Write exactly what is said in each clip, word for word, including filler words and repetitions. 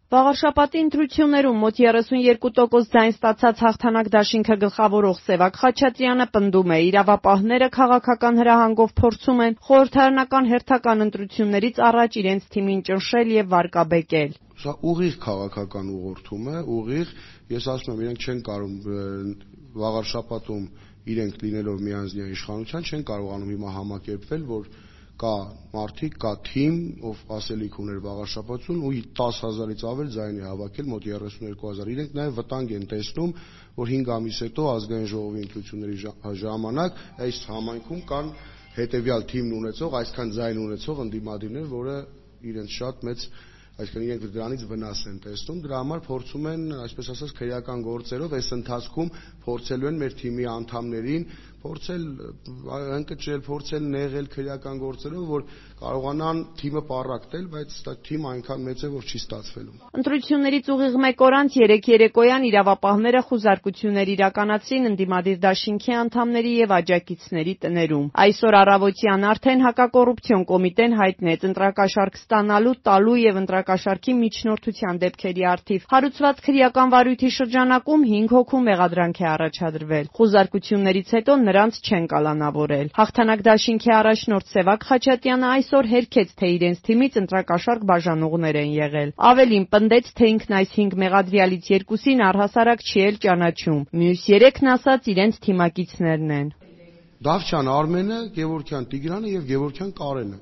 Վաղարշաբաթի ընտրություններում մոտ երեսունյերկու տոկոս ձայն ստացած Հաղթանակ դաշինքը գլխավորող Սևակ Խաչատրյանը պնդում է, իրավապահները քաղաքական հրահանգով փորձում են խորհրդարանական հերթական ընտրություններից առաջ իրենց թիմին ճնշել եւ վարկաբեկել։ Սա ուղիղ քաղաքական ուղղորդում է, ուղիղ, ես ասում եմ, իրենք չեն կարող վաղարշաբաթում իրենք լինելով միանձնյա իշխանության չեն կարողանում հիմա համակերպվել, որ կա մարդիկ, կա թիմ, ով ասելիք ուներ վաղարշաբաթում ու տասը հազարից ավել ձայն է հավաքել մոտ երեսունյերկու հազար։ Իրենք նաև վտանգ են տեսնում, որ հինգ ամիս հետո ազգային ժողովի ընտրությունների ժամանակ այս համայնքում կան հետևյալ թիմն ունեցող, այսքան ձայն ունեցող ընդդիմադիրներ, որը իրենց շատ մեծ այսինքն իրենք դրանից վնաս են տեսնում, դրա համար փորձում են, այսպես ասած, քրեական գործերով այս ընթացքում փորձելու են մեր թիմի անդամներին փորձել ընկճել, փորձել նեղել քրեական գործերով, որ կարողանան թիմը պառակտել, բայց դա թիմը այնքան մեծ է, որ չի ստացվելու։ Ընտրություններից ուղիղ մեկ օր անց երեկ երեկոյան իրավապահները խուզարկություններ իրականացրին ընդդիմադիր դաշինքի անդամների եւ աջակիցների տներում։ Այսօր առավոտյան արդեն հակակոռուպցիոն կոմիտեն հայտնեց ընտրակաշառք ստանալու, տալու եւ ընտրակաշառքի միջնորդության դեպքերի առթիվ հարուցված քրեական վարույթի շրջանակում հինգ հոգու մեղադրանք է առաջադրվել։ Խուզարկություններից հետո նրանց չեն կալանավորել։ Հաղթանակ դաշինքի առաջնորդ Սևակ Խաչատրյանը այսօր հերքեց, թե իրենց թիմից ընտրակաշառք բաժանողներ են եղել։ Ավելին պնդեց, թե ինքն այս հինգ մեղադրյալից երկուսին առհասարակ չի էլ ճանաչում։ Մյուս երեքն ասաց իրենց թիմակիցներն են։ Դավթյան Արմենը, Գևորգյան Տիգրանը եւ Գևորգյան Կարենը։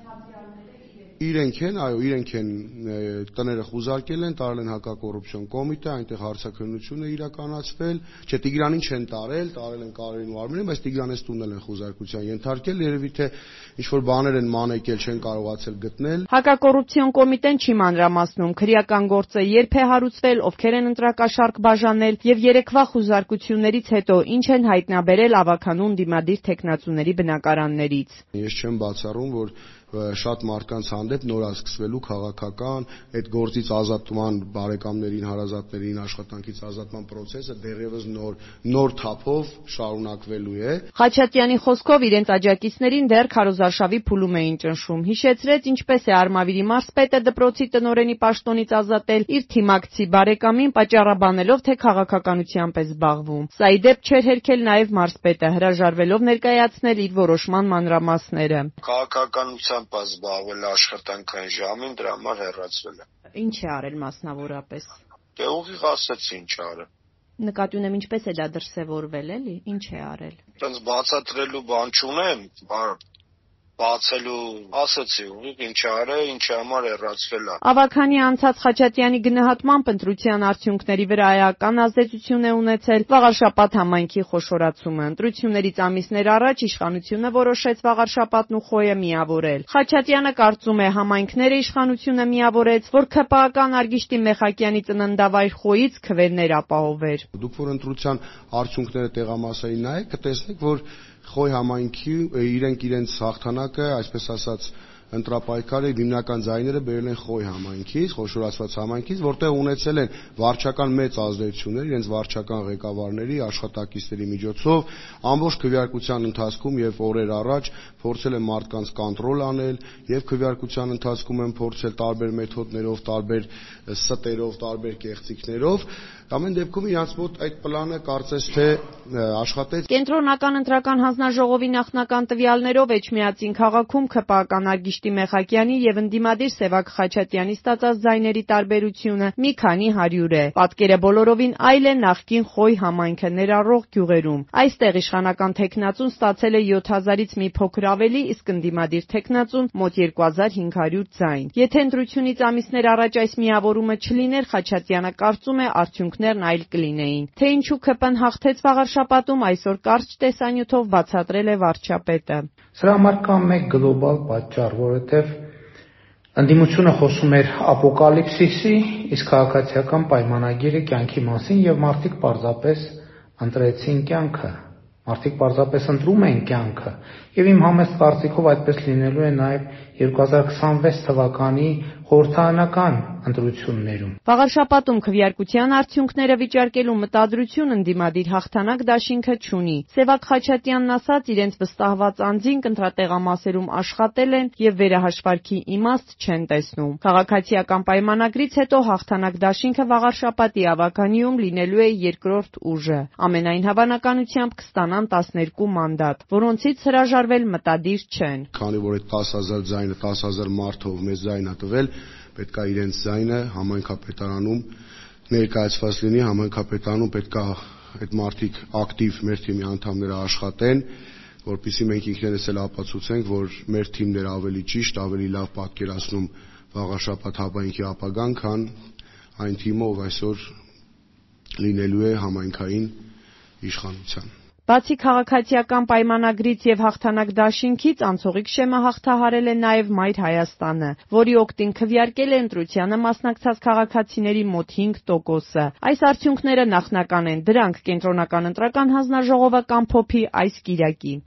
Իրենք են, այո, իրենք են տները խուզարկել են, տարել են հակակոռուպցիոն կոմիտե, այնտեղ հարցաքննություն է իրականացվել, չէ, Տիգրանին չեն տարել, տարել են Կարենին ու Արմենին, բայց Տիգրանից տունել են խուզարկության ենթարկել, երևի թե ինչ-որ բաներ են մանեկել, չեն կարողացել գտնել։ Հակակոռուպցիոն կոմիտեն չի մանրամասնում քրեական գործը երբ է հարուցվել, ովքեր են ընտրակաշառք բաժանել եւ երեկվա խուզարկություններից հետո ինչ են հայտնաբերել ավագանուն դիմադիր տեխնացուների բնակարաններից։ Ես չեմ բացառում, որ շատ մարդկանց հանդեպ նոր է սկսվելու քաղաքական այդ գործից ազատման բարեկամներին, հարազատներին աշխատանքից ազատման process-ը դեռևս նոր նոր թափով շարունակվելու է։ Խաչատրյանի խոսքով իրենց աջակիցներին դեռ քարոզարշավի փուլում էին ճնշում։ Հիշեցրեց ինչպես է Արմավիրի մարզպետը դպրոցի տնօրենի պաշտոնից ազատել իր թիմակցի բարեկամին պատճառաբանելով, թե քաղաքականությամբ է զբաղվում։ Սա ի դեպ չէր հերքել նաև մարզպետը, հրաժարվելով ներկայացնել իր որոշման մանրամասները։ Քաղաքականության զբաղվել աշխատանքային ժամին, դրա համար հեռացվել է։ Ինչ է արել մասնավորապես։ Դե ուղիղ ասեցի ինչ արել։ Նկատի ունեմ ինչպես է դա դրսևորվել, էլի, ինչ է արել։ Այդպես բացատրելու բան չունեմ, բացելու ասեցի ուղիղ ինչ արել, ինչի համար հեռացվել է։ Ավագանի անցած Խաչատրյանի գնահատմամբ ընտրության արդյունքների վրա էական ազդեցություն է ունեցել վաղարշաբաթ համայնքի խոշորացումը։ Ընտրություններից ամիսներ առաջ իշխանությունը որոշեց վաղարշաբաթն ու Խոյը միավորել։ Խաչատրյանը կարծում է համայնքները իշխանությունը միավորեց, որ ՔՊԱ-ական Արգիշտի Մեխակյանի ծննդավայր Խոյից քվեներ ապահովեր։ Դուք որ ընտրության արդյունքները տեղամասային նայեք, կտեսնեք, որ Խոյ համայնքի իրենք իրենց հաղթանակը, այսպես ասած, ընտրապայքարի հիմնական ձայները բերել են Խոյ համայնքից, խոշորացված համայնքից, որտեղ ունեցել են վարչական մեծ ազդեցություններ իրենց վարչական ղեկավարների, աշխատակիցների միջոցով, ամբողջ քվեարկության ընթացքում եւ օրեր առաջ փորձել են մարդկանց կոնտրոլ անել եւ քվեարկության ընթացքում են փորձել տարբեր մեթոդներով, տարբեր ստերով, տարբեր կեղծիքներով Ամեն դեպքում իրանց մոտ այդ պլանը կարծես թե աշխատեց։ Կենտրոնական ընտրական հանձնաժողովի նախնական տվյալներով Էջմիածին քաղաքում ՔՊԱ-ական Արգիշտի Մեխակյանի եւ ընդդիմադիր Սևակ Խաչատրյանի ստացած ձայների տարբերությունը մի քանի հարյուր է։ Պատկերը բոլորովին այլ է նախկին Խոյ համայնքը ներառող գյուղերում։ Այստեղ իշխանական տեխնացուն ստացել է յոթ հազարից մի փոքր ավելի, իսկ ընդդիմադիր տեխնացուն մոտ երկու հազար հինգ հարյուր ձայն։ Եթե ընտրությունից ամիսներ առաջ այս միավորումը չլիներ, Խաչատրյանը կարծում է արդյունքներն այլ կլինեին։ Թե ինչու ՔՊ-ն հաղթեց վաղարշաբաթում, այսօր կարճ տեսանյութով բացատրել է վարչապետը։ Սրա համար կա մեկ գլոբալ պատճառ, որովհետև ընդդիմությունը խոսում էր ապոկալիպսիսի, իսկ քաղաքացիական պայմանագիրը կյանքի մասին եւ մարդիկ պարզապես ընտրեցին կյանքը։ Մարդիկ պարզապես ընտրում են կյանքը եւ իմ համեստ կարծիքով այդպես լինելու է նաեւ երկու հազար քսանվեց թվականի խորհրդարանական ընտրություններում։ Վաղարշապատում քվեարկության արդյունքները վիճարկելու մտադրություն ընդդիմադիր հաղթանակ դաշինքը չունի։ Սևակ Խաչատյանն ասաց, իրենց վստահված անձին կընտրատեղամասերում աշխատել են եւ վերահաշվարկի իմաստ չեն տեսնում։ Քաղաքացիական պայմանագրից հետո հաղթանակ դաշինքը վաղարշապատի ավականիում լինելու է երկրորդ ուժը։ Ամենայն հավանականությամբ կստանան տասներկու մանդատ, որոնցից հրաժարվել մտադիր չեն։ Քանի որ այդ տասը հազար ձայնը տասը հազար մարդով մեծ ձայն է տվել, պետք է իրենց ձայնը համայնքապետարանում ներկայացված լինի, համայնքապետարանում պետք է այդ մարդիկ ակտիվ մեր թիմի անդամները աշխատեն, որպեսզի մենք ինքներս էլ ապացուցենք, որ մեր թիմն էր ավելի ճիշտ, ավելի լավ պատկերացնում Վաղարշապատ համայնքի ապագան, քան այն թիմը, ով այսօր լինելու է համայնքային իշխանության։ Բացի քաղաքացիական պայմանագրից եւ հաղթանակ դաշինքից, անցողիկ շեմը հաղթահարել է նաեւ Մայր Հայաստանը, որի օգտին քվեարկել է ընտրությանը մասնակցած քաղաքացիների մոտ հինգ տոկոսը։ Այս արդյունքները նախնական են, դրանք կենտրոնական ընտրական հանձնաժողովը կամփոփի այս կիրակի։